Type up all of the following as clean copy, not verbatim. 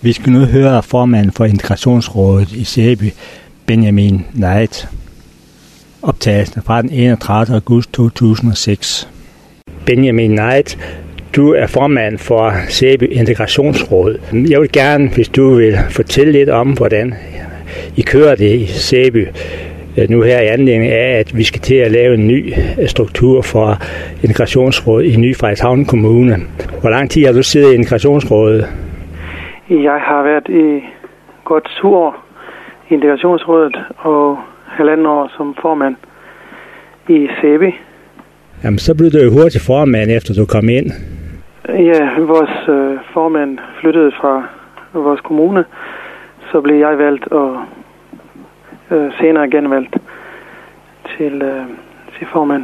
Vi skal nu høre formanden for Integrationsrådet i Sæby, Benjamin Neid. Optagelsen fra den 31. august 2006. Benjamin Neid, du er formand for Sæby Integrationsråd. Jeg vil gerne, hvis du vil fortælle lidt om, hvordan I kører det i Sæby. Nu her i anledning af, at vi skal til at lave en ny struktur for Integrationsråd i Ny Frederikshavn Kommune. Hvor lang tid har du siddet i Integrationsrådet? Jeg har været i godt 7 år i Integrationsrådet og 1,5 år som formand i Sæby. Jamen, så blev du jo hurtigt formand, efter du kom ind. Ja, vores formand flyttede fra vores kommune, så blev jeg valgt og senere genvalgt til formand.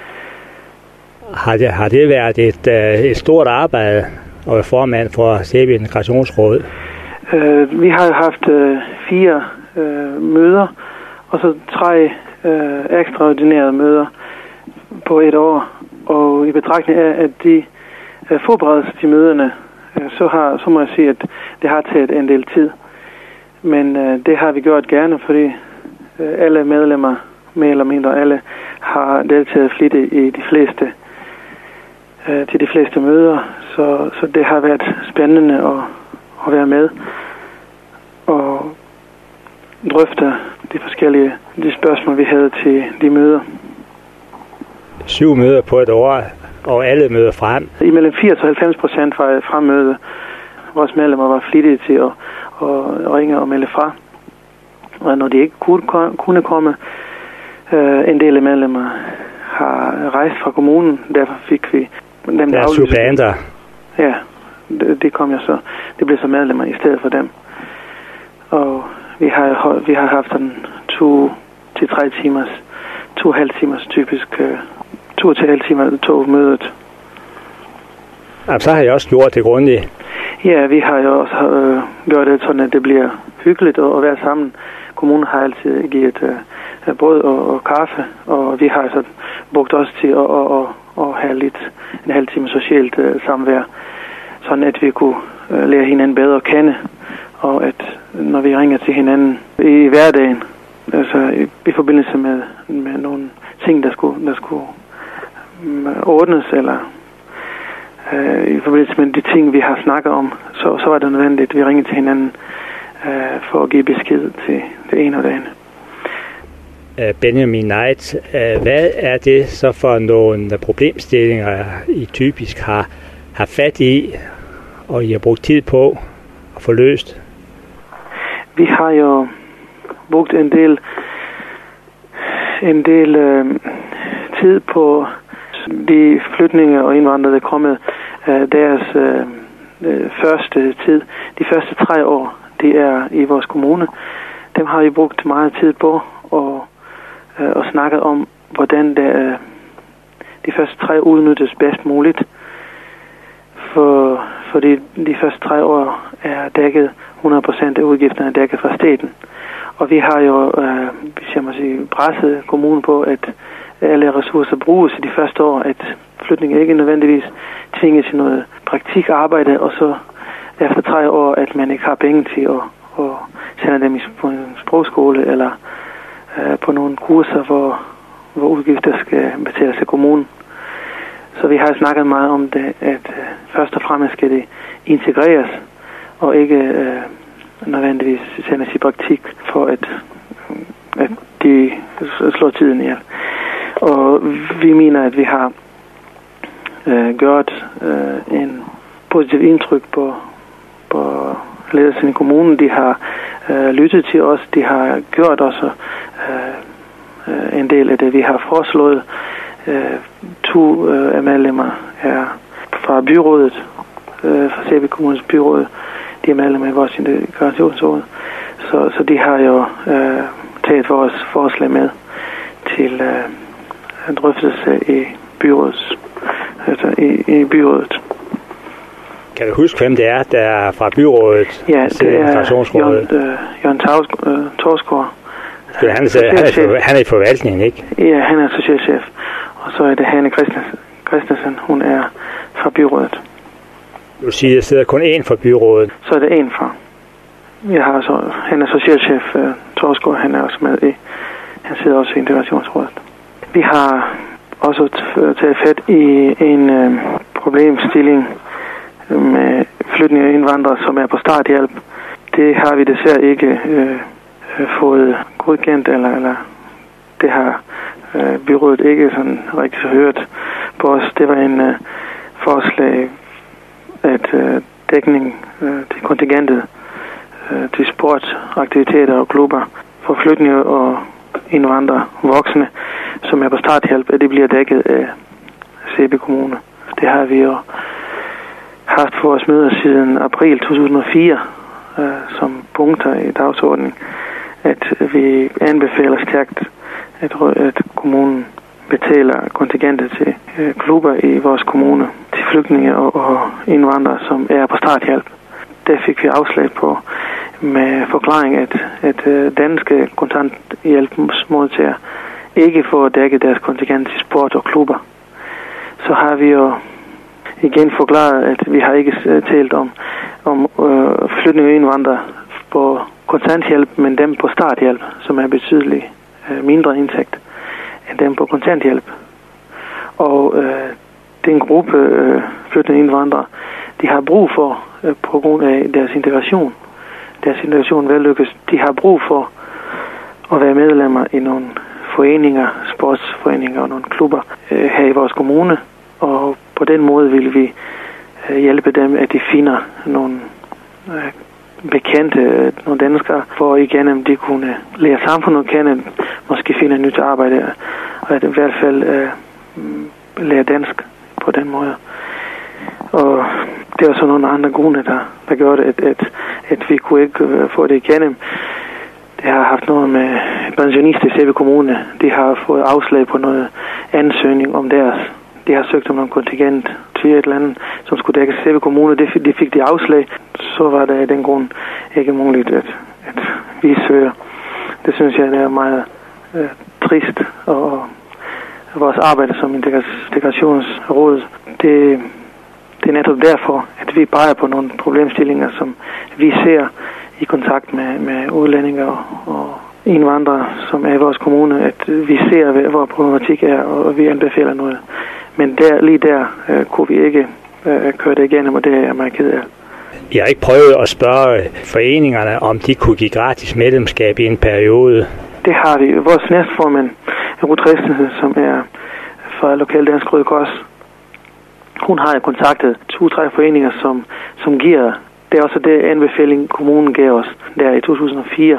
Har det været et stort arbejde at være formand for Sæby Integrationsråd? Vi har haft 4 møder, og så 3 ekstraordinære møder på 1 år. Og i betragtning af, at de forberedes til møderne, så må jeg sige, at det har taget en del tid. Men det har vi gjort gerne, fordi alle medlemmer, mere eller mindre alle, har deltaget flittigt i til de fleste møder. Så det har været spændende at være med og drøfte de spørgsmål, vi havde til de møder. 7 møder på 1 år, og alle møder frem. Imellem 80% og 90% var fremmøde. Vores medlemmer var flittige til at ringe og melde fra. Og når de ikke kunne komme, en del af medlemmer har rejst fra kommunen, derfor fik vi dem, der suppleanter. Ja, det kom jeg så. Det blev så medlemmer i stedet for dem. Og vi har haft sådan 2 til 3 timers, 2,5 timers typisk, 2,5 timer togmødet. Og så har jeg også gjort det grundigt. Ja, vi har jo også gjort det sådan, at det bliver hyggeligt at være sammen. Kommunen har altid givet brød og kaffe, og vi har så brugt os til at have lidt en halv time socialt samvær, sådan at vi kunne lære hinanden bedre at kende, og at når vi ringer til hinanden i hverdagen, altså i forbindelse med nogle ting, der skulle ordnes, eller i forbindelse med de ting, vi har snakket om, så var det nødvendigt, at vi ringede til hinanden for at give besked til det ene og det andet. Benjamin Neid, hvad er det så for nogle problemstillinger, I typisk har fat i, og I har brugt tid på at få løst? Vi har jo brugt en del tid på de flygtninge og indvandrere, der er kommet deres første tid. De første 3 år, det er i vores kommune. Dem har vi brugt meget tid på og snakket om, hvordan de første 3 udnyttes bedst muligt. Fordi de første 3 år er dækket, 100% af udgifterne er dækket fra staten. Og vi har jo, hvis jeg må sige, presset kommunen på, at alle ressourcer bruges i de første år, at flytningen ikke nødvendigvis tvinges til noget praktikarbejde, og så efter 3 år, at man ikke har penge til at sende dem på en sprogskole eller på nogle kurser, hvor udgifter skal betales af kommunen. Så vi har snakket meget om det, at først og fremmest skal det integreres, og ikke nødvendigvis sendes i praktik, for at de slår tiden ihjel. Og vi mener, at vi har gjort en positiv indtryk på ledelsen i kommunen. De har lyttet til os. De har gjort også en del af det, vi har foreslået. 2 af medlemmer er fra byrådet, fra Sæby Kommunes byråd. De er medlemmer i vores integrationsråd. Så de har jo taget vores forslag med til en drøftelse i byrådet. Kan du huske, hvem det er, der er fra byrådet? Ja, det er Jørgen Torsgaard. Han er i forvaltningen, ikke? Ja, han er socialchef. Og så er det Hanne Christensen, hun er fra byrådet. Du siger, at der sidder kun én fra byrådet. Så er det én fra. han er socialchef, Torsgaard, han er også med i. Han sidder også i integrationsrådet. Vi har også taget fat i en problemstilling med flygtninge og indvandrere, som er på starthjælp. Det har vi desværre ikke fået godkendt, eller det har byrådet ikke sådan rigtig hørt på os. Det var en forslag, at dækning til kontingentet til sportsaktiviteter og klubber for flygtninge og indvandrere voksne, som er på starthjælp, at det bliver dækket af Sæby Kommune. Det har vi jo haft for vores møder siden april 2004 som punkter i dagsordenen, at vi anbefaler stærkt, at kommunen betaler kontingentet til klubber i vores kommune, til flygtninge og indvandrere, som er på starthjælp. Der fik vi afslag på med forklaring, at danske kontanthjælpsmodtagere ikke får dækket deres kontingent til sport og klubber. Så har vi jo igen forklaret, at vi har ikke talt om flygtninge og indvandrere på kontanthjælp, men dem på starthjælp, som er betydeligt mindre indtægt end dem på kontanthjælp. Og den gruppe flygtninge og indvandrere, de har brug for, på grund af deres integration vellykkes, de har brug for at være medlemmer i nogle foreninger, sportsforeninger og nogle klubber her i vores kommune. Og på den måde vil vi hjælpe dem, at de finder nogle bekendte, nogle danskere, for igennem de kunne lære samfundet at kende, måske finde et nyt arbejde, og at i hvert fald lære dansk på den måde. Og det er så nogle andre grunde, der gør det, at vi kunne ikke få det igennem. Det har haft noget med pensionister i Sæby Kommune. De har fået afslag på noget ansøgning om deres. De har søgt om noget kontingent til et eller andet, som skulle dække Sæby Kommune. Det fik de afslag. Så var det af den grund ikke muligt, at vi søger. Det synes jeg er meget trist. Og vores arbejde som integrationsråd, det er netop derfor, at vi peger på nogle problemstillinger, som vi ser i kontakt med udlændinge og indvandrere, som er i vores kommune, at vi ser, hvor problematik er, og vi anbefaler noget. Men lige der kunne vi ikke køre det igennem, og det er jeg meget ked af. Jeg har ikke prøvet at spørge foreningerne, om de kunne give gratis medlemskab i en periode. Det har vi. Vores næstformand, Ruth Christensen, som er fra Lokal Dansk Røde Kors, hun har kontaktet 2-3 foreninger, som giver. Det er også det anbefaling, kommunen gav os der i 2004.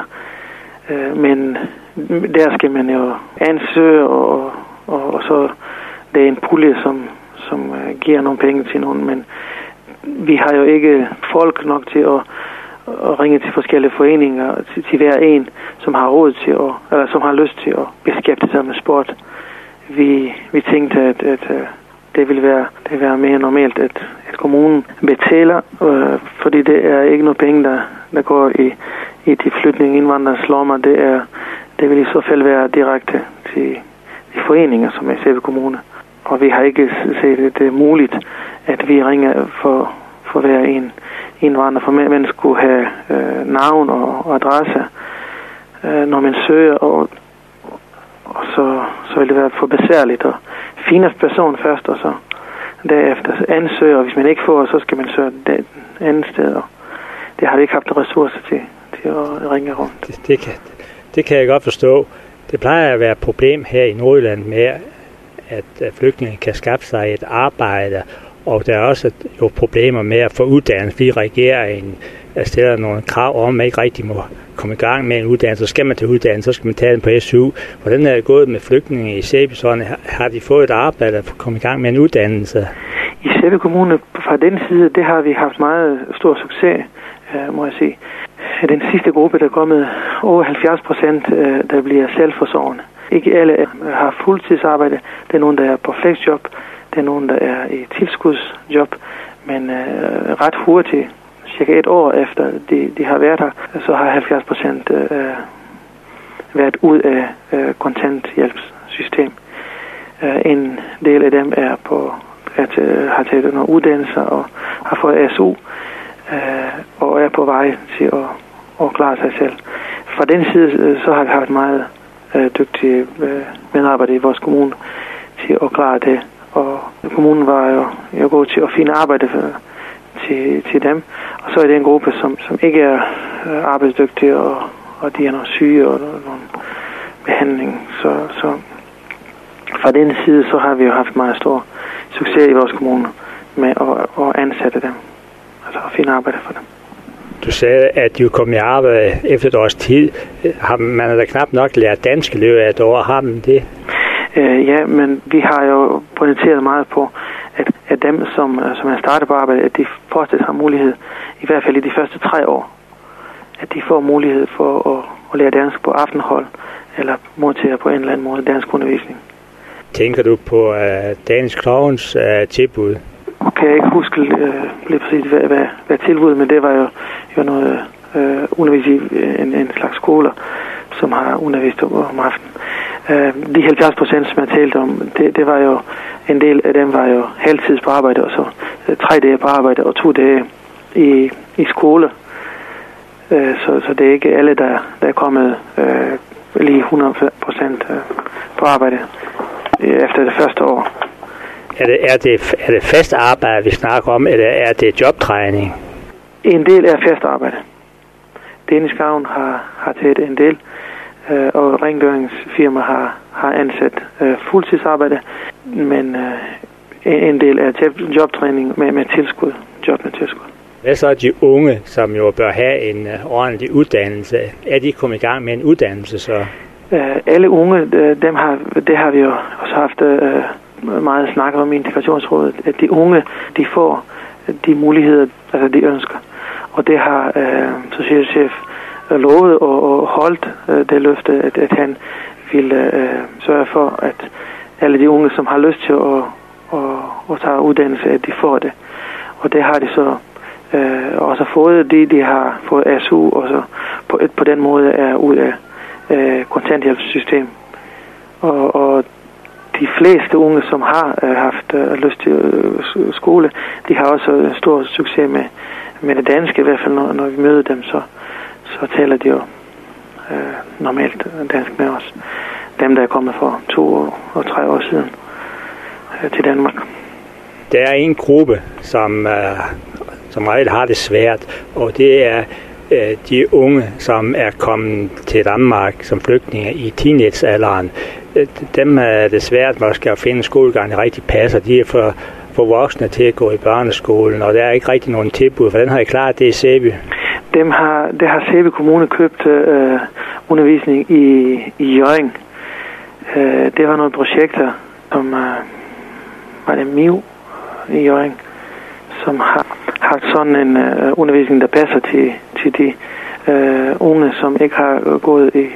Men der skal man jo ansøge, og så det er en pulje, som giver nogle penge til nogen. Men vi har jo ikke folk nok til at ringe til forskellige foreninger, til hver en, som har råd til eller som har lyst til at beskæftige sig med sport. Vi tænkte, at det vil være mere normalt, at kommunen betaler, fordi det er ikke noget penge, der går i de flygtninge indvandrers lommer. Det vil i så fald være direkte til de foreninger, som er i Sæby Kommune. Og vi har ikke set, at det er muligt, at vi ringer for hver en indvandrer, for man skulle have navn og adresse, når man søger, og så vil det være for besværligt at finde person først, og så derefter ansøger, og hvis man ikke får, så skal man søge et andet sted, og det har vi ikke haft ressourcer til at ringe rundt. Det kan jeg godt forstå. Det plejer at være et problem her i Nordjylland med, at flygtninge kan skaffe sig et arbejde, og der er også jo problemer med at få uddannelse, fordi regeringen stiller nogle krav om, at man ikke rigtig må komme i gang med en uddannelse. Så skal man til uddannelse, så skal man tage den på SU. Hvordan er det gået med flygtninge i Sæby? Har de fået et arbejde at komme i gang med en uddannelse? I Sæby Kommune, fra den side, det har vi haft meget stor succes, må jeg sige. Den sidste gruppe, der er kommet over 70%, der bliver selvforsørgende. Ikke alle har fuldtidsarbejde. Det er nogen, der er på flexjob. Det er nogen, der er i tilskudsjob. Men ret hurtigt, cirka 1 år efter de har været her, så har 70% været ud af kontanthjælpssystem. En del af dem er har taget nogle uddannelser og har fået SU og er på vej til at klare sig selv. Fra den side, så har vi haft meget dygtige medarbejdere i vores kommune til at klare det. Og kommunen var jo god til at finde arbejde til dem. Og så er det en gruppe, som ikke er arbejdsdygtige, og de er nogle syge og nogle behandling. Så fra den side, så har vi jo haft meget stor succes i vores kommune med at ansætte dem. Altså at finde arbejde for dem. Du sagde, at du kom i arbejde efter et års tid. Har man da knap nok lært dansk i løbet af et år? Har man det? Ja, men vi har jo pointeret meget på, at dem, som er startet på arbejde, at de fortsat har mulighed, i hvert fald i de første 3 år, at de får mulighed for at lære dansk på aftenhold, eller modtage på en eller anden måde dansk undervisning. Tænker du på Danish Klovns tilbud? Kan jeg ikke huske lige præcis, hvad tilbud, men det var jo noget undervisning i en slags skoler, som har undervist om aftenen. De 70%, som jeg talte om, det var jo, en del af dem var jo halvtids på arbejde, og så 3 dage på arbejde og 2 dage i skole. Så det er ikke alle, der er kommet lige 100% på arbejde efter det første år. Er det fast arbejde, vi snakker om, eller er det jobtræning? En del er fast arbejde. Danish Klovn har taget en del, og rengøringsfirma har ansat fuldtidsarbejde, men en del er jobtræning med tilskud, job med tilskud. Hvad så de unge, som jo bør have en ordentlig uddannelse? Er de kommet i gang med en uddannelse så? Alle unge, det har vi jo også haft meget snakket om i Integrationsrådet, at de unge, de får de muligheder, altså de ønsker. Og det har socialchef lovet og holdt det løfte, at han ville sørge for, at alle de unge, som har lyst til at tage uddannelse, at de får det. Og det har de så også fået. De har fået SU, og så på den måde er ud af kontanthjælpssystem. Og de fleste unge, som har haft lyst til skole, de har også stor succes med det danske. I hvert fald når vi møder dem, så taler de jo normalt dansk med os. Dem, der er kommet for 2 og 3 år siden til Danmark. Der er en gruppe, som regel har det svært, og det er de unge, som er kommet til Danmark som flygtninge i teenagealderen. Dem er det svært måske at finde skolegang, der rigtig passer. De er for voksne til at gå i børneskolen, og der er ikke rigtig nogen tilbud. Hvordan har I klaret det i Sæby? Det har Sæby Kommune købt undervisning i Hjørring. Det var nogle projekter, som var det MIU i Hjørring, som har haft sådan en undervisning, der passer til de unge, som ikke har gået i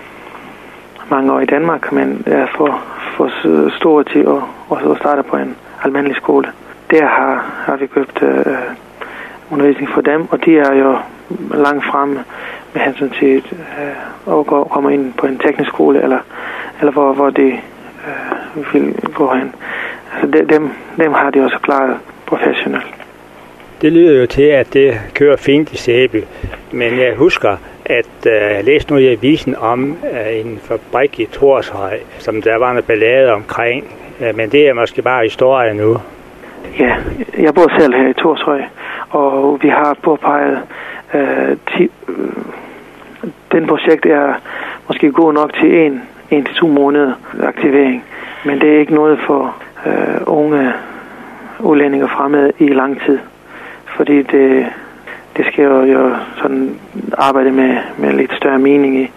mange år i Danmark, men er for store til at starte på en almindelig skole. Der har vi købt undervisning for dem, og de er jo langt fremme med hensyn til at komme ind på en teknisk skole, eller hvor de vil gå hen. Altså dem har de også klaret professionelt. Det lyder jo til, at det kører fint i Sæby, men jeg husker, at jeg læste noget i avisen om en fabrik i Torshøj, som der var en ballade omkring, men det er måske bare historie nu. Ja, jeg bor selv her i Torshøj, og vi har påpeget, den projekt er måske god nok til 1 til 2 måneder aktivering, men det er ikke noget for unge udlændinge fremad i lang tid, fordi det skal jo sådan arbejde med lidt større mening i.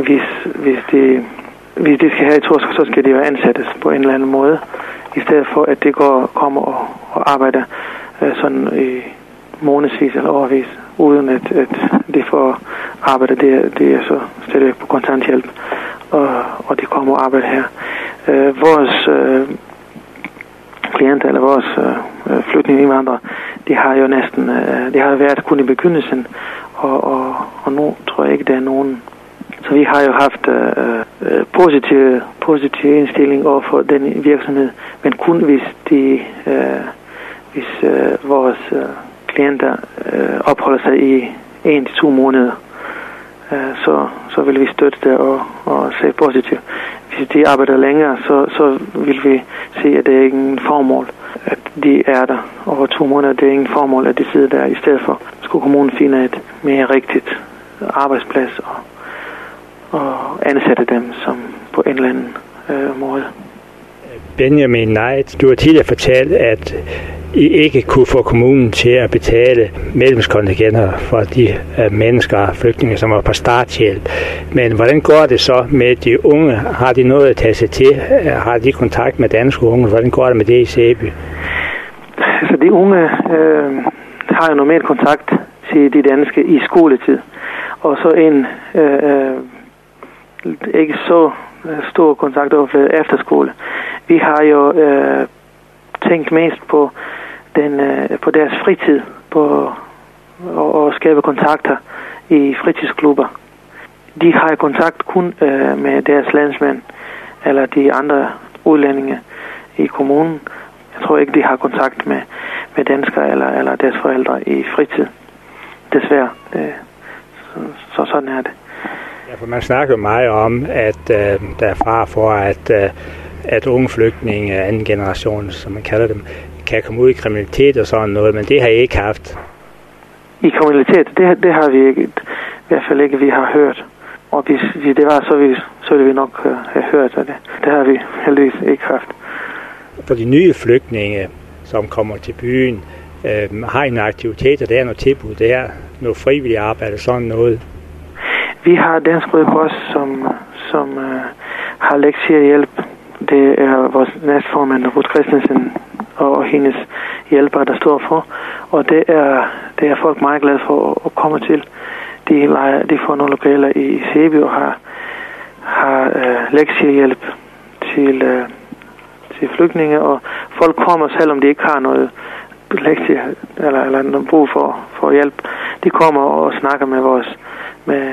Hvis de skal have et Torshøj, så skal de jo ansættes på en eller anden måde, i stedet for at det kommer og arbejder sådan i månedsvis eller årvis, uden at de får arbejde. Det er så stadigvæk på kontanthjælp, og de kommer og arbejder her. Vores klienter eller vores flygtningeindvandrere, de har jo næsten, det har været kun i begyndelsen, og nu tror jeg ikke, der er nogen. Så vi har jo haft positiv indstilling over for den virksomhed, men kun hvis vores klienter opholder sig i 1 til 2 måneder så vil vi støtte det og se positivt. Hvis de arbejder længere, så vil vi se, at det er ikke en formål, at de er der over 2 måneder. Det er ingen formål, at de sidder der. I stedet for skulle kommunen finde et mere rigtigt arbejdsplads og ansætte dem som på en eller anden måde. Benjamin Knight, du har tidligere fortalt, at I ikke kunne få kommunen til at betale medlemskontingenter for de mennesker, flygtninge, som var på starthjælp. Men hvordan går det så med de unge? Har de noget at tage sig til? Har de kontakt med danske unge? Hvordan går det med det i Sæby? Så de unge har jo normalt kontakt til de danske i skoletid. Og så en ikke så stor kontakt over efterskole. Vi har jo tænkt mest på på deres fritid, på at skabe kontakter i fritidsklubber. De har kontakt kun med deres landsmænd eller de andre udlændinge i kommunen. Jeg tror ikke, de har kontakt med danskere eller deres forældre i fritid. Desværre. Så sådan er det. Ja, for man snakker jo meget om, at der er fare for, at unge flygtninge, anden generation, som man kalder dem, kan komme ud i kriminalitet og sådan noget, men det har I ikke haft. I kriminalitet, det har vi ikke, i hvert fald ikke, vi har hørt. Og hvis det var, så ville vi nok have hørt af det. Det har vi heldigvis ikke haft. For de nye flygtninge, som kommer til byen, har I nogle aktiviteter der, noget tilbud der, noget frivilligt arbejde, sådan noget? Vi har Dansk Røde Kors, som har lektiehjælp. Det er vores næstformand, Ruth Christensen, og hendes hjælpere, der står for. Og det er folk meget glade for at komme til. De får nogle lokaler i Sæby og har lektiehjælp til flygtninge. Og folk kommer, selvom de ikke har noget lektie eller noget brug for hjælp. De kommer og snakker med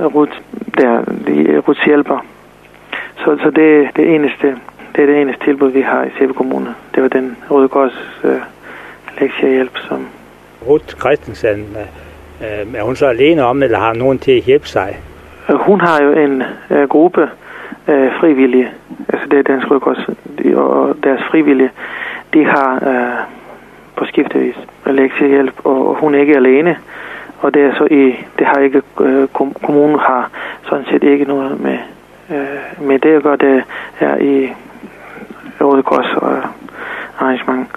Ruths hjælper. Så det er det eneste tilbud, vi har i Sæby Kommune. Det var den Røde Kors lektiehjælp, som... Ruth Christensen, er hun så alene om, eller har nogen til at hjælpe sig? Hun har jo en gruppe frivillige, altså det er Dansk Røde Kors, og deres frivillige, de har på skiftevis lektiehjælp, og hun er ikke alene. Og det er så det har ikke kommunen har sådan set ikke noget med det at gøre. Det er i Røde Kors og arrangement.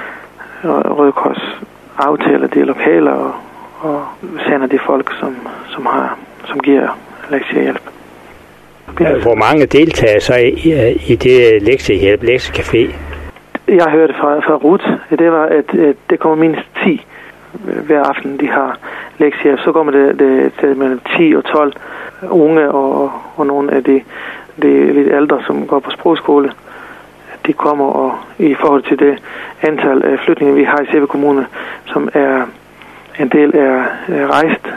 Og Røde Kors aftaler de lokaler og sender de folk som giver lektiehjælp. Hvor mange deltager så i det lektiehjælp, lektiecafé? Jeg hørte fra Ruth, det var at det kommer mindst 10 hver aften, de har lektiehjælp. Så kommer det til mellem 10 og 12 unge og nogle af de lidt ældre, som går på sprogskole. De kommer, og i forhold til det antal flygtninge, vi har i Sæby Kommune, som er en del er rejst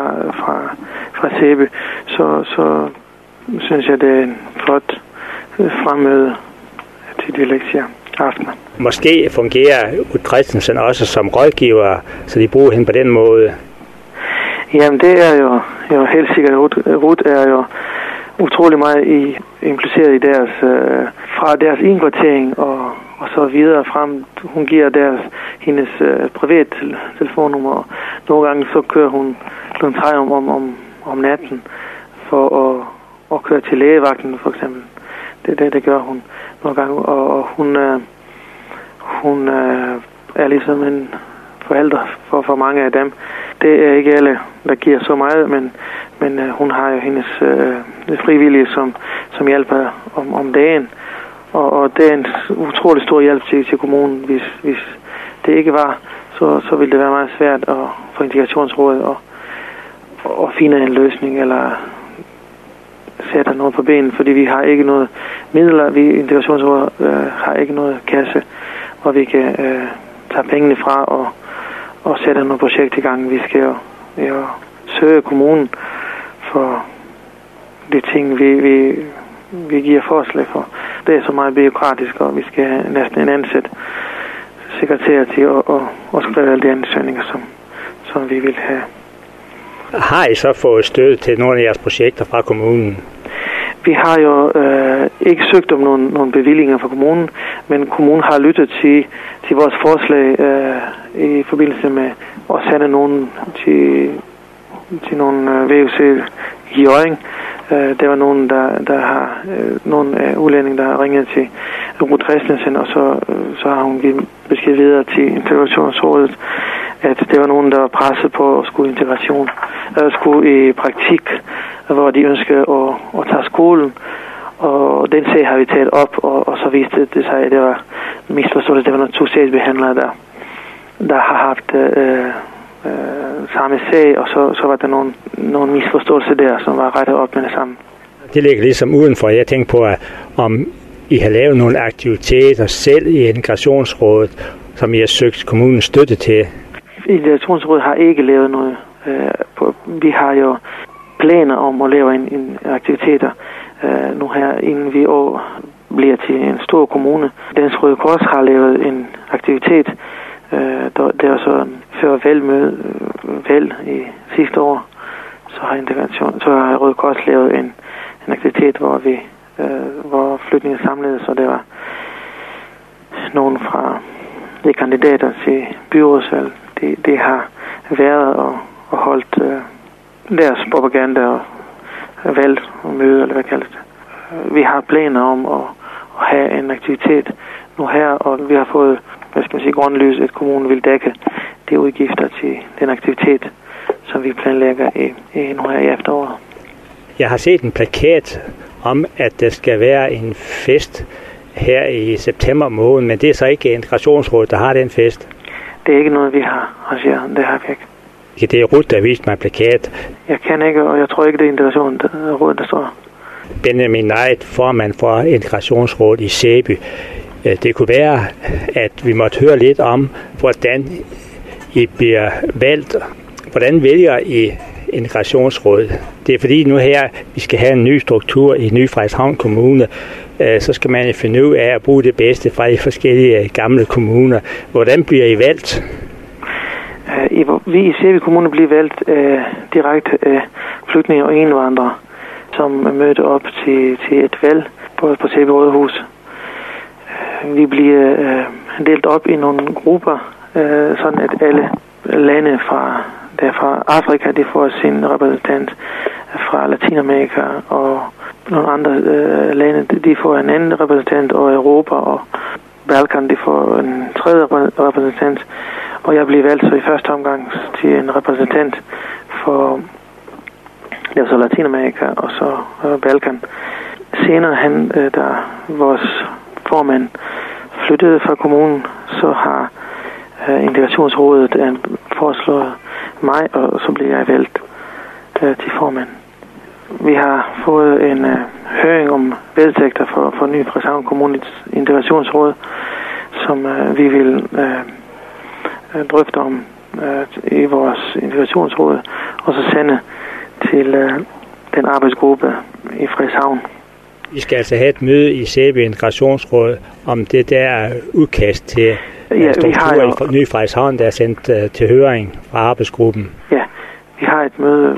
fra Sæby, så synes jeg, det er en flot fremmøde til de lektier aftener. Måske fungerer Ruth Christensen også som rådgiver, så de bruger hende på den måde? Jamen, det er jo helt sikkert. Ruth er jo utrolig meget impliceret i fra deres indkvartering og så videre frem. Hun giver hendes privat telefonnummer. Nogle gange så kører hun kl. 3 om natten for at køre til lægevagten, for eksempel. Det gør hun nogle gange, og hun er ligesom en forælder for mange af dem. Det er ikke alle, der giver så meget, men hun har jo hendes frivillige, som hjælper om dagen. Og det er en utrolig stor hjælp til kommunen. Hvis det ikke var, så ville det være meget svært for integrationsrådet at finde en løsning eller sætte noget på benen, fordi vi har ikke noget midler. Integrationsrådet har ikke noget kasse, hvor vi kan tage pengene fra og sætte noget projekt i gang. Vi skal jo søge kommunen for de ting, vi giver forslag for. Det er så meget bureaukratisk, og vi skal have næsten en ansat sekretær til at skrive alle de ansøgninger, som vi vil have Har I så fået støtte til nogle af jeres projekter fra kommunen? Vi har jo ikke søgt om nogle bevillinger fra kommunen, men kommunen har lyttet til vores forslag i forbindelse med at sende nogen til nogle VUC i Hjørring. Der var nogen, der har nogle udlændinge, der har ringet til Ruth Christensen, og så har hun givet besked videre til Integrationsrådet, at det var nogen, der var presset på at skulle skulle i praktik, hvor de ønskede at tage skolen. Og den sag har vi taget op, og så viste det sig, at det var misforståelse. Det var nogle 2 sagsbehandlere, der har haft samme sag, og så var der nogle misforståelser der, som var rettet op med det samme. Det ligger ligesom udenfor. Jeg tænker på, om I har lavet nogle aktiviteter selv i Integrationsrådet, som I har søgt kommunens støtte til. Integrationsrådet har ikke lavet noget. Vi har jo planer om at lave en aktiviteter nu her, inden vi bliver til en stor kommune. Dansk Røde Kors har lavet en aktivitet, der var så før valg i sidste år, så har Røde Kors lavet en aktivitet, hvor flygtninge samledes, og der var nogen fra de kandidater til byrådsvalg. Det har været og holdt deres propaganda og valg og møde, eller hvad kaldes det. Vi har planer om at have en aktivitet nu her, og vi har fået, grundlys, at kommunen vil dække de udgifter til den aktivitet, som vi planlægger nu her i efteråret. Jeg har set en plakat om, at der skal være en fest her i september måned, men det er så ikke Integrationsrådet, der har den fest. Det er ikke noget, vi har arrangeret. Det har vi ikke. Ja, det er Ruth, der har vist mig en plakat. Jeg kan ikke, og jeg tror ikke, det er Integrationsrådet, der står. Benjamin Neid, formand for Integrationsrådet i Sæby. Det kunne være, at vi måtte høre lidt om, hvordan I bliver valgt. Hvordan vælger I Integrationsrådet? Det er fordi nu her, vi skal have en ny struktur i Ny Frederikshavn Kommune. Så skal man finde ud af at bruge det bedste fra de forskellige gamle kommuner. Hvordan bliver I valgt? Vi i Sæby Kommune bliver valgt direkte af flygtninge og indvandrere, som mødte op til et valg på Sæby Rådhus. Vi bliver delt op i nogle grupper, sådan at alle lande fra Afrika, de får sin repræsentant, fra Latinamerika, og nogle andre lande, de får en anden repræsentant, og Europa og Balkan, de får en tredje repræsentant. Og jeg blev valgt så i første omgang til en repræsentant for det var så Latinamerika og så Balkan. Senere da vores formand flyttede fra kommunen, så har Integrationsrådet foreslået mig, og så blev jeg valgt til formand. Vi har fået en høring om vedtægter for Ny Frederikshavn Kommunes Integrationsråd, som vi vil drøfte om i vores integrationsråd, og så sende til den arbejdsgruppe i Frederikshavn. Vi skal altså have et møde i Sæby Integrationsråd om det der udkast til struktur i Ny Frederikshavn, der er sendt til høring fra arbejdsgruppen. Ja, vi har et møde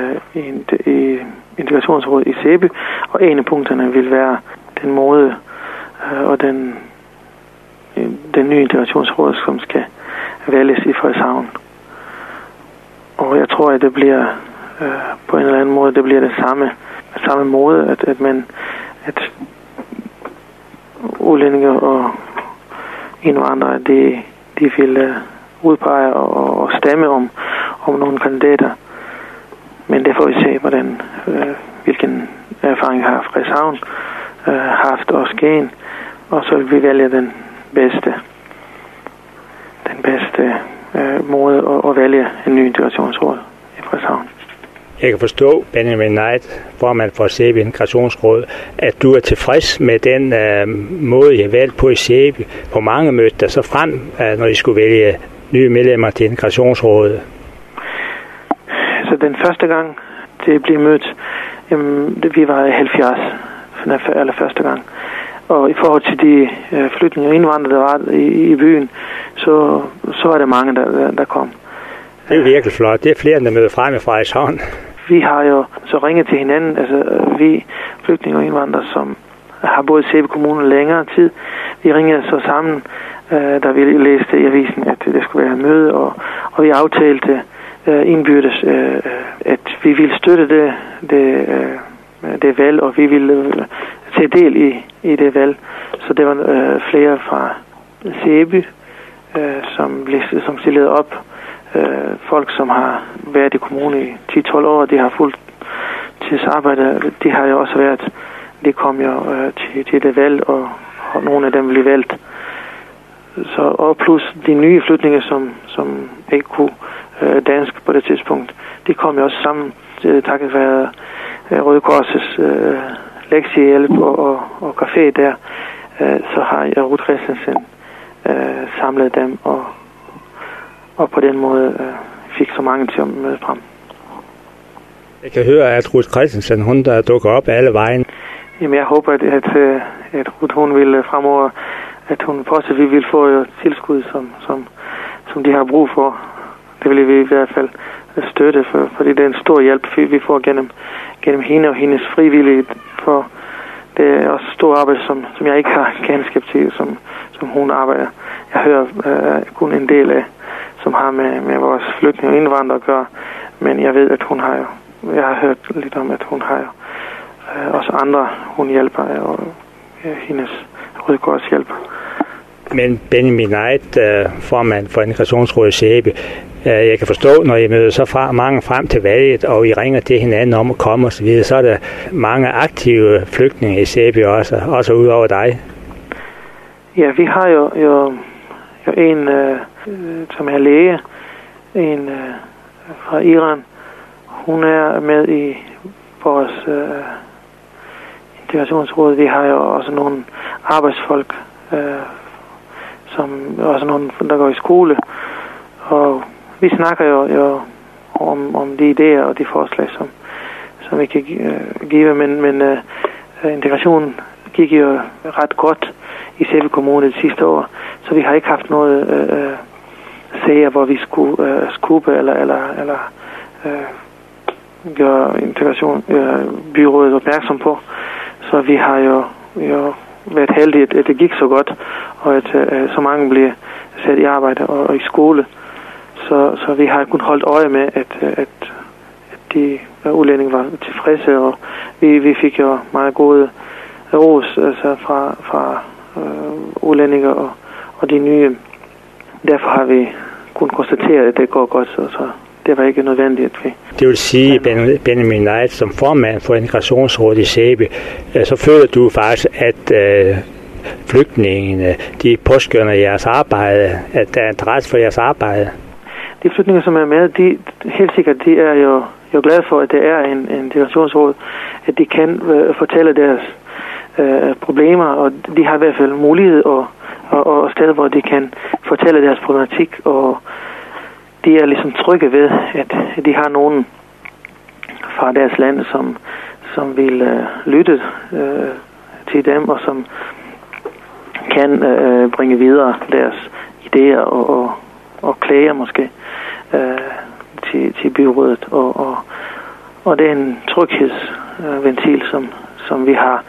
i Integrationsrådet i Sæby, og en af punkterne vil være den måde og den nye integrationsråd, som skal vælges i Frederikshavn. Og jeg tror, at det bliver på en eller anden måde, det bliver det samme måde, at udlændinge og indvandrere, de vil udpege og stemme om nogle kandidater. Men det får vi se, hvilken erfaring har Frederikshavn haft og Skagen, og så vil vi vælge den bedste måde at vælge en ny integrationsråd i Frederikshavn. Jeg kan forstå, Benjamin Neid, formand for Sæby Integrationsråd, at du er tilfreds med den måde, I har valgt på i Sæby. Hvor mange mødte der så frem, når I skulle vælge nye medlemmer til Integrationsrådet? Så den første gang, det blev mødt, vi var 70 for første gang. Og i forhold til de flygtninge og indvandrere, der var i byen, så var der mange, der kom. Det er virkelig flot. Det er flere, der møder frem i Frederikshavn. Vi har jo så ringet til hinanden, altså vi flygtninge og indvandrere, som har boet i Sæby Kommune længere tid. Vi ringede så sammen, da vi læste i avisen, at det skulle være et møde, og vi aftalte indbyrdes, at vi ville støtte det valg, og vi ville tage del i det valg. Så det var flere fra Sæby, som stillede op. Folk, som har været i kommunen i 10-12 år, de har fuldt tidsarbejde, de har jo også været, de kom jo til det valg, og nogle af dem blev valgt. Så, og plus de nye flygtninge, som ikke kunne dansk på det tidspunkt, de kom jo også sammen, takket være Røde Korsets lektiehjælp og café der. Så har Ruth Christensen samlet dem, og på den måde fik så mange til at møde frem. Jeg kan høre, at Ruth Christensen, hun der dukker op alle vejen. Jamen, jeg håber, at Ruth, hun vil fremover, at hun fortsat vil få jo tilskud, som de har brug for. Det vil vi i hvert fald støtte, fordi det er en stor hjælp, vi får gennem hende og hendes frivillige. For det er også stor arbejde, som jeg ikke har kendskab til, som hun arbejder. Jeg hører kun en del af, som har med vores flygtninge og indvandrere at gøre, men jeg ved, at hun har jo, jeg har hørt lidt om, at hun har jo også andre, hun hjælper, og hendes Røde Kors hjælper. Men Benjamin Neid, formand for Integrationsrådet i Sæby, jeg kan forstå, når I møder så mange frem til valget, og I ringer til hinanden om at komme osv., så er der mange aktive flygtninge i Sæby også ud over dig. Ja, vi har jo en, som er læge, en fra Iran. Hun er med i vores integrationsråd. Vi har jo også nogle arbejdsfolk, som også nogle, der går i skole. Og vi snakker jo om de idéer og de forslag, som vi kan give, men integrationen gik jo ret godt i Sæby Kommune det sidste år, så vi har ikke haft noget sager, hvor vi skulle skubbe eller gøre integration byrådet opmærksom på. Så vi har jo været heldige, at det gik så godt, og at så mange blev sat i arbejde og i skole. Så vi har kun holdt øje med, at de udlændinge var tilfredse, og vi fik jo meget gode ros altså fra udlændinge og de nye. Derfor har vi kun konstateret, at det går godt, så det var ikke nødvendigt. Det vil sige, Benjamin Neid, som formand for Integrationsrådet i Sæby, så føler du faktisk, at flygtningene, de påskønner jeres arbejde, at der er interesse for jeres arbejde? De flygtninge, som er med, de helt sikkert, de er jo glade for, at det er en integrationsråd, at de kan fortælle deres problemer, og de har i hvert fald mulighed og steder, hvor de kan fortælle deres problematik, og de er ligesom trygge ved, at de har nogen fra deres land, som vil lytte til dem, og som kan bringe videre deres idéer og klager måske til byrådet, og det er en tryghedsventil, som vi har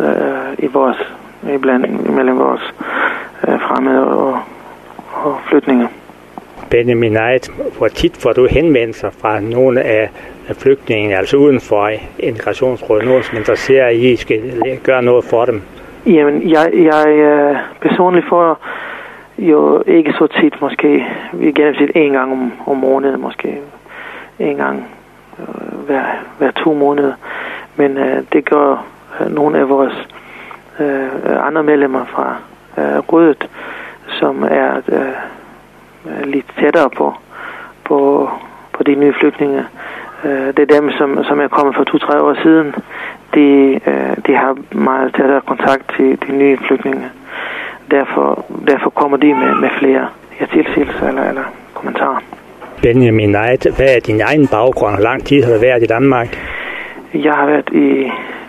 mellem vores fremmede og flygtninge. Benjamin Neid, hvor tit får du henvendelser fra nogle af flygtningene, altså uden for integrationsrådet, nogen som interesserer i, at I skal gøre noget for dem? Jamen, jeg personligt får jo ikke så tit, måske vi gennemsnit en gang om måneden, måske en gang hver 2 måneder, men det gør nogle af vores andre medlemmer fra rådet, som er lidt tættere på de nye flygtninge. Det er dem, som er kommet for 2-3 år siden. De har meget tættere kontakt til de nye flygtninge. Derfor kommer de med flere tilsigelser eller kommentarer. Benjamin Neid, hvad er din egen baggrund? Hvor lang tid har du været i Danmark? Jeg har været i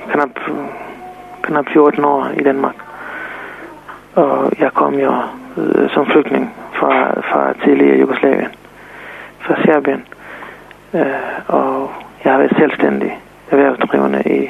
knap 14 år i Danmark. Og jeg kom jo som flygtning fra tidligere Jugoslavien. fra Serbien. Og jeg har været selvstændig erhvervsdrivende i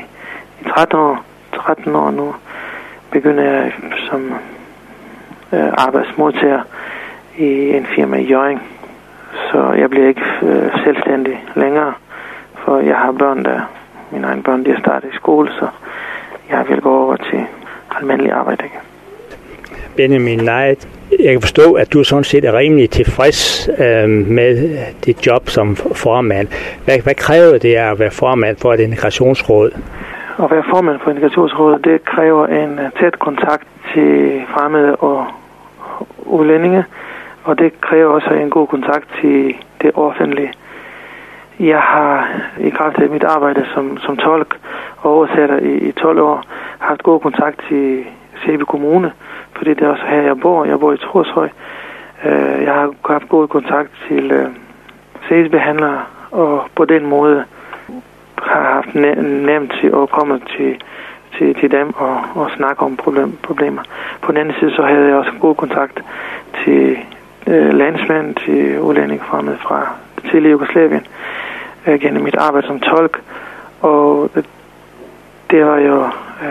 13 år nu. Begynder jeg som arbejdsmodtager i en firma i Hjørring. Så jeg bliver ikke selvstændig længere, for jeg har børn, mine egne børn, de har startet i skole, så jeg vil gå over til almindelig arbejde. Benjamin Knight, jeg kan forstå, at du sådan set er rimelig tilfreds med dit job som formand. Hvad kræver det at være formand for et integrationsråd? At være formand for integrationsrådet, det kræver en tæt kontakt til fremmede og udlændinge, og det kræver også en god kontakt til det offentlige. Jeg har i kraft af mit arbejde som tolk og oversætter i 12 år haft god kontakt til Sæby Kommune, fordi det er også her, jeg bor. Jeg bor i Torshøj. Jeg har haft god kontakt til sagsbehandlere, og på den måde har haft nemt til at komme til dem og snakke om problemer. På den anden side så havde jeg også god kontakt til landsmænd, til udlændingefremmede fra det tidligere Jugoslavien gennem mit arbejde som tolk, og det var jo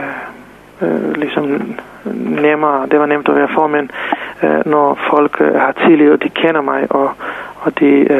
ligesom nemmere. Det var nemt at være formand, når folk har tillid, og de kender mig, og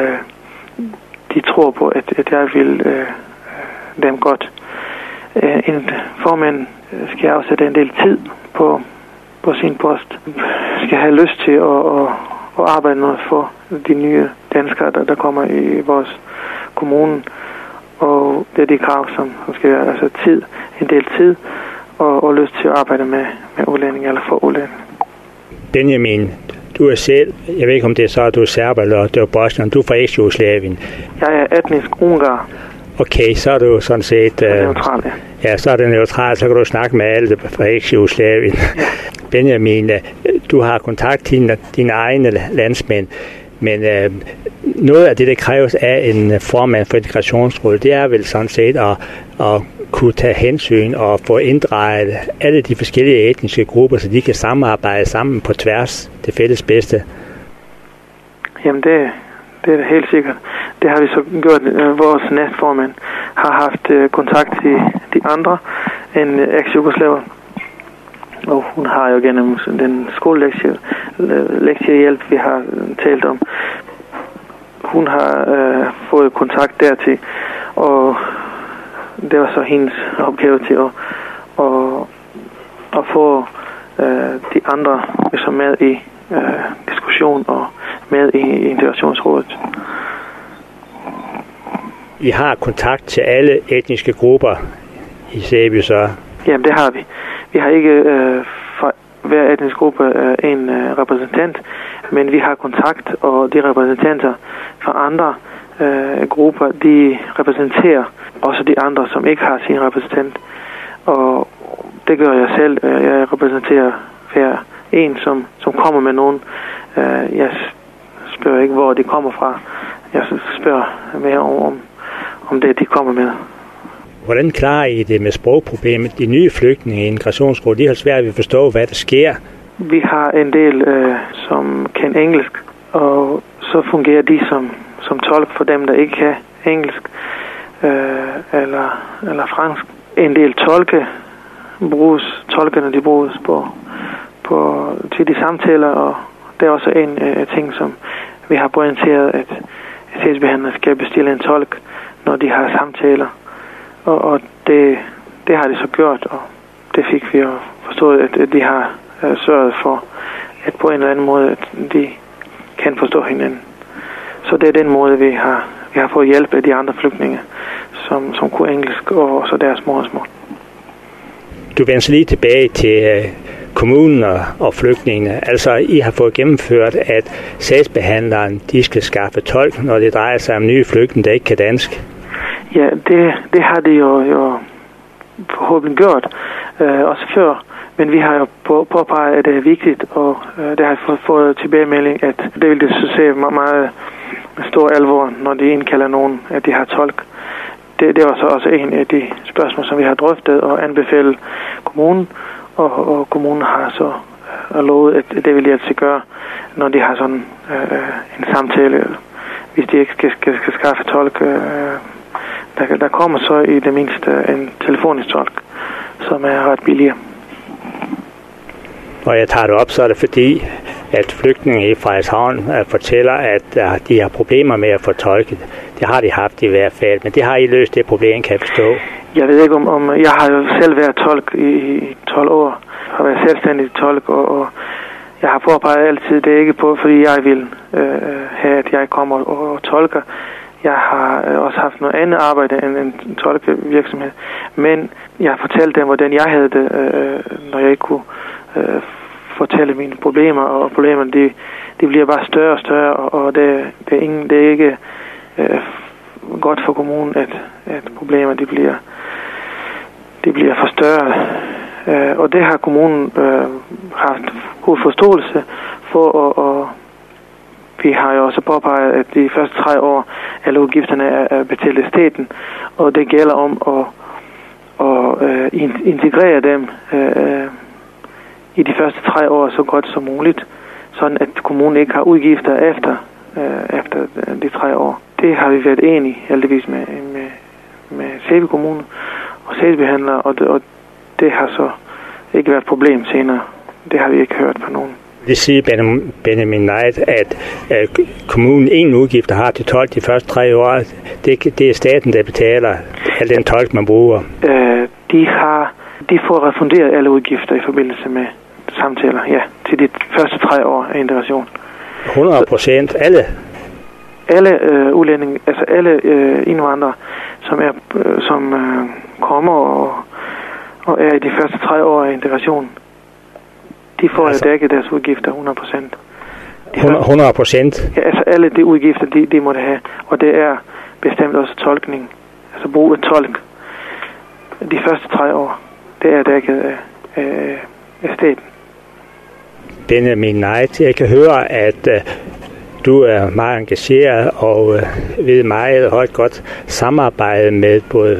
de tror på, at jeg vil dem godt. En formand skal afsætte en del tid på sin post. Skal have lyst til at arbejde noget for de nye danskere, der kommer i vores kommune. Og det er de krav, som skal være altså tid, en del tid, og lyst til at arbejde med udlændinge eller for udlændinge. Benjamin, du er selv, jeg ved ikke om det er så, at du er serber eller du er bosnier, du er fra Eks-Jugoslavien. Jeg er etnisk ungar. Okay, så er du sådan set... neutral, ja. Ja, så er det neutralt, så kan du snakke med alle fra Eks-Jugoslavien. Ja. Benjamin, du har kontakt til dine egne landsmænd, men noget af det, der kræves af en formand for integrationsrådet, det er vel sådan set at kunne tage hensyn og få inddraget alle de forskellige etniske grupper, så de kan samarbejde sammen på tværs det fælles bedste. Jamen det er helt sikkert. Det har vi så gjort. Vores næstformand har haft kontakt til de andre end eks-jugoslaver. Og hun har jo gennem den skolelektiehjælp, vi har talt om, hun har fået kontakt dertil, og det var så hendes opgave til at få de andre så med i diskussion og med i integrationsrådet. I har kontakt til alle etniske grupper i Sæby, så? Jamen, det har vi. Vi har ikke for hver etnisk gruppe en repræsentant, men vi har kontakt, og de repræsentanter fra andre grupper, de repræsenterer også de andre, som ikke har sin repræsentant. Og det gør jeg selv. Jeg repræsenterer hver en, som kommer med nogen. Jeg spørger ikke, hvor de kommer fra. Jeg spørger mere om det, de kommer med. Hvordan klarer I det med sprogproblemet? De nye flygtninge i integrationsrådet, de har svært ved at forstå, hvad der sker. Vi har en del, som kan engelsk, og så fungerer de som tolk for dem, der ikke kan engelsk eller fransk. En del tolkerne de bruges til de samtaler, og det er også en ting, som vi har pointeret, at sagsbehandlere skal bestille en tolk, når de har samtaler. Og det har de så gjort, og det fik vi jo forstået, at de har sørget for, at på en eller anden måde, at de kan forstå hinanden. Så det er den måde, vi har fået hjælp af de andre flygtninge, som kunne engelsk og så deres modersmål. Du vender så lige tilbage til kommunen og flygtningene. Altså, I har fået gennemført, at sagsbehandleren, de skal skaffe tolk, når det drejer sig om nye flygtninge, der ikke kan dansk. Ja, det har de jo forhåbentlig gjort, også før. Men vi har jo påpeget, at det er vigtigt, og det har jeg fået tilbagemelding, at det vil det så se meget stor alvor, når de indkalder nogen, at de har tolk. Det er også en af de spørgsmål, som vi har drøftet og anbefalet kommunen, og kommunen har så lovet, at det vil de altså gøre, når de har sådan en samtale hvis de ikke skal skaffe tolk. Der kommer så i det mindste en telefonisk tolk, som er ret billigere. Og jeg tager det op, så er det fordi, at flygtninge i Frederikshavn fortæller, at de har problemer med at få tolket. Det har de haft i hvert fald, men det har I løst det problem, kan jeg forstå. Jeg ved ikke om jeg har jo selv været tolk i 12 år. Jeg har været selvstændig tolk, og jeg har påpeget altid, det er ikke på, fordi jeg vil have, at jeg kommer og tolker. Jeg har også haft noget andet arbejde end en tolkevirksomhed. Men jeg fortalte dem, hvordan jeg havde det, når jeg ikke kunne fortælle mine problemer. Og problemerne, de bliver bare større og større, og det er ikke godt for kommunen, at problemer de bliver forstørret. Og det har kommunen haft god forståelse for, og vi har jo også påpeget, at de første 3 år alle udgifterne er betalt af staten, og det gælder om at integrere dem i de første 3 år så godt som muligt, sådan at kommunen ikke har udgifter efter de 3 år. Det har vi været enige heldigvis med Sæby Kommune og sagsbehandlere, og det har så ikke været et problem senere. Det har vi ikke hørt fra nogen. Det siger Benjamin Knight, at kommunen ingen udgifter har til tolk de første 3 år. Det er staten, der betaler al den tolk, man bruger. De får refunderet alle udgifter i forbindelse med samtaler, ja, til de første 3 år af integration. 100%? Alle udlændinge, altså alle indvandrere, som kommer og er i de første 3 år af integration, de får dækket deres udgifter 100%. 100%? Ja, altså alle de udgifter, de måtte have, og det er bestemt også tolkning, altså brug af tolk. De første 3 år, det er dækket af staten. Benjamin Knight, jeg kan høre, at du er meget engageret og ved meget højt godt samarbejde med både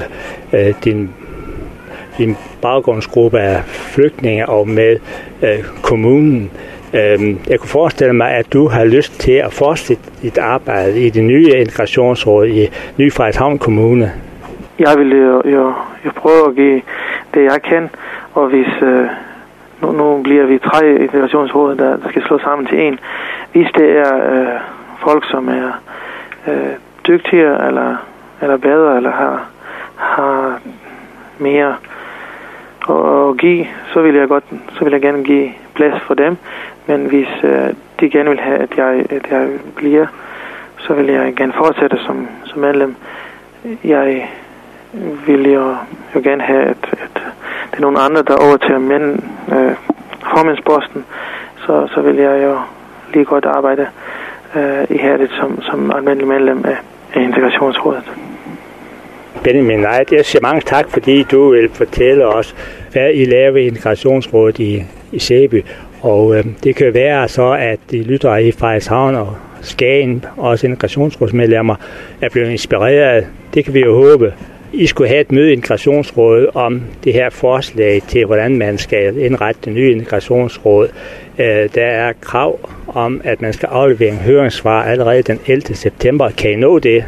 din baggrundsgruppe af flygtninge og med kommunen. Jeg kunne forestille mig, at du har lyst til at fortsætte dit arbejde i det nye integrationsråd i Ny Frederikshavn Kommune. Jeg vil jo prøve at give det, jeg kan, og hvis nu bliver vi 3 integrationsråd, der skal slå sammen til en. Hvis det er folk, som er dygtigere eller bedre, eller har mere at give, så vil jeg gerne give plads for dem. Men hvis de gerne vil have, at jeg bliver, så vil jeg gerne fortsætte som medlem. Jeg vil jo gerne have, at det er nogle andre, der overtager formandsposten, så vil jeg jo lige godt arbejde ihærdigt som almindelig medlem af integrationsrådet. Benjamin Knight, jeg siger mange tak, fordi du vil fortælle os, hvad I laver i integrationsrådet i Sæby. Og det kan være så, at de lytter i Frederikshavn og Skagen, også integrationsrådsmedlemmer, er blevet inspireret. Det kan vi jo håbe. I skulle have et møde i integrationsrådet om det her forslag til, hvordan man skal indrette det nye integrationsråd. Der er krav om, at man skal aflevere en høringssvar allerede den 11. september. Kan I nå det?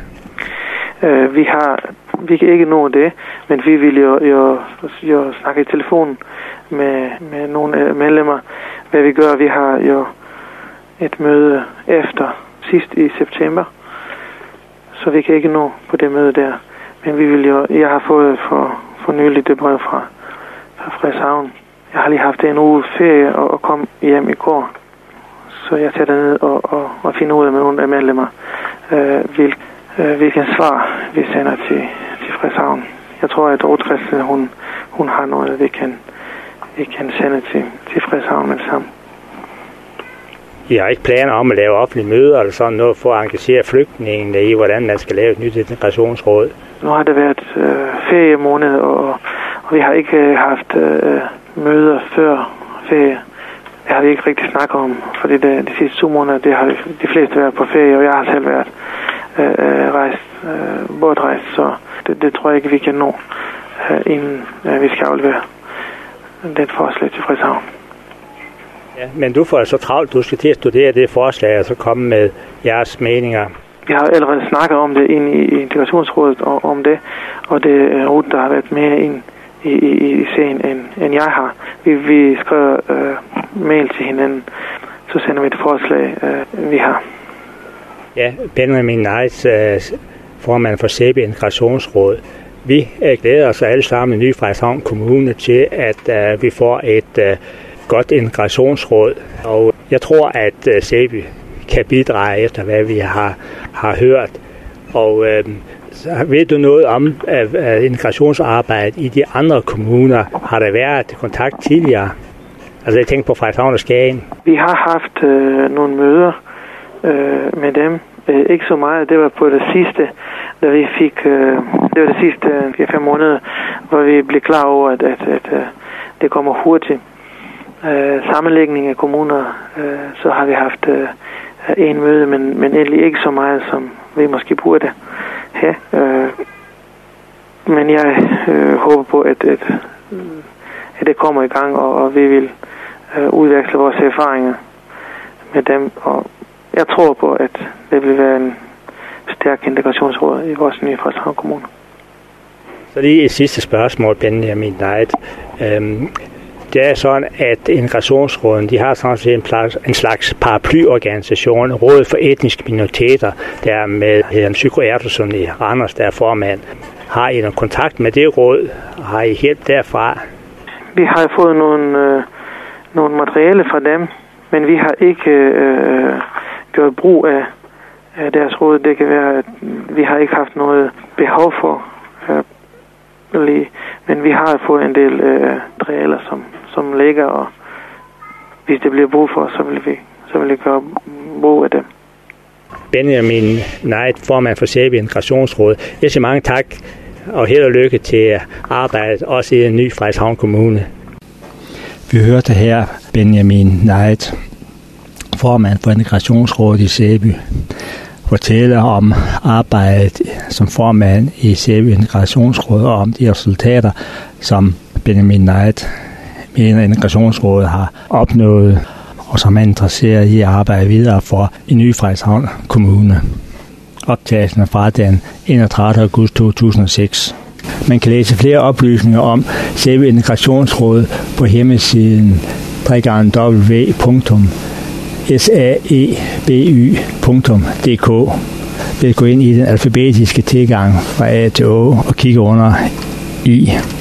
Vi kan ikke nå det, men vi vil jo snakke i telefonen med nogle medlemmer. Hvad vi gør, vi har jo et møde efter sidst i september, så vi kan ikke nå på det møde der. Men jeg har fået for nylig det brev fra Frederikshavn. Jeg har lige haft en uge ferie og kom hjem i går, så jeg tager ned og finder ud af med nogle af medlemmer, hvilken svar vi sender til Frederikshavn. Jeg tror, at Rådkredsen, hun har noget, vi kan sende til Frederikshavn med det samme. I har ikke planer om at lave offentlige møder eller sådan noget for at engagere flygtningene i, hvordan man skal lave et nyt integrationsråd? Nu har det været feriemåned, og vi har ikke haft møder før ferie. Det har vi ikke rigtig snakket om, fordi de sidste 2 måneder, det har de fleste været på ferie, og jeg har selv været bortrejst, så det tror jeg ikke, vi kan nå, inden vi skal aflevere den forslag til Frederikshavn. Ja, men du får så travlt, du skal til at studere det forslag, og så komme med jeres meninger. Vi har allerede snakket om det ind i integrationsrådet og om det, og det er Ruth, der har været mere ind i sagen, end jeg har. Vi skriver mail til hinanden, så sender vi et forslag, vi har. Ja, Benjamin Knight, formand for Sæby Integrationsråd. Vi glæder os alle sammen i Ny Frederikshavn Kommune til, at vi får et godt integrationsråd. Og jeg tror, at Sæby kan bidrage efter, hvad vi har hørt. Og ved du noget om integrationsarbejdet i de andre kommuner? Har der været kontakt tidligere? Altså jeg tænker på Frederikshavn og Skagen. Vi har haft nogle møder med dem. Ikke så meget. Det var på det sidste, da vi fik... det var det sidste 4-5 måneder, hvor vi blev klar over, at det kommer hurtigt. Sammenlægning af kommuner, så har vi haft en møde, men endelig ikke så meget, som vi måske burde have. Men jeg håber på, at det kommer i gang, og vi vil udveksle vores erfaringer med dem. Og jeg tror på, at det vil være en stærk integrationsråd i vores nye Frederikshavn Kommune. Så lige et sidste spørgsmål, Benjamin Knight. Det er sådan, at integrationsråden, de har sådan set en slags paraplyorganisation, Rådet for etniske minoriteter, der med Jan Psyko Ertusson i Randers, der er formand. Har I noget kontakt med det råd? Har I hjælp derfra? Vi har fået nogle materiale fra dem, men vi har ikke gjort brug af deres råd. Det kan være, at vi har ikke haft noget behov for men vi har fået en del materialer, som ligger, og hvis det bliver brug for, så vil vi gøre brug af dem. Benjamin Knight, formand for Sæby Integrationsråd. Jeg siger mange tak, og held og lykke til arbejdet, også i en ny Frederikshavn Kommune. Vi hørte her Benjamin Knight, formand for Integrationsrådet i Sæby, fortæller om arbejdet som formand i Sæby Integrationsråd og om de resultater, som Benjamin Knight mener Integrationsrådet har opnået, og som er interesseret i at arbejde videre for i Ny Frederikshavn Kommune. Optagelsen fra den 31. august 2006. Man kan læse flere oplysninger om Sæby Integrationsråd på hjemmesiden www.saeby.dk. Ved at gå ind i den alfabetiske tilgang fra A til Å og kigge under I.